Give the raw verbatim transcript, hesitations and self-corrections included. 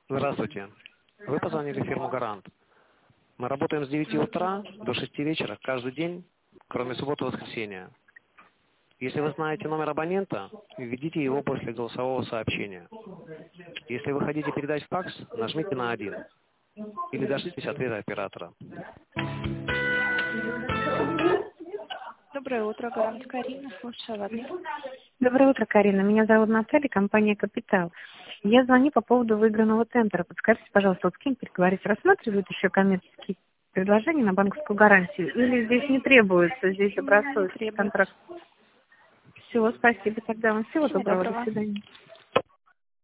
Здравствуйте. Вы позвонили в фирму «Гарант». Мы работаем с девяти утра до шести вечера каждый день, кроме субботы и воскресенья. Если вы знаете номер абонента, введите его после голосового сообщения. Если вы хотите передать факс, нажмите на один. Или дождитесь ответа оператора. Доброе утро, Гарант Карина, слушаю вас. Доброе утро, Карина. Меня зовут Наталья, компания «Капитал». Я звоню по поводу выигранного тендера. Подскажите, пожалуйста, вот с кем переговорить? Рассматривают еще коммерческие предложения на банковскую гарантию? Или здесь не требуется, здесь образцовый контракт? Все, спасибо. Тогда вам всего Всего доброго. доброго. До свидания.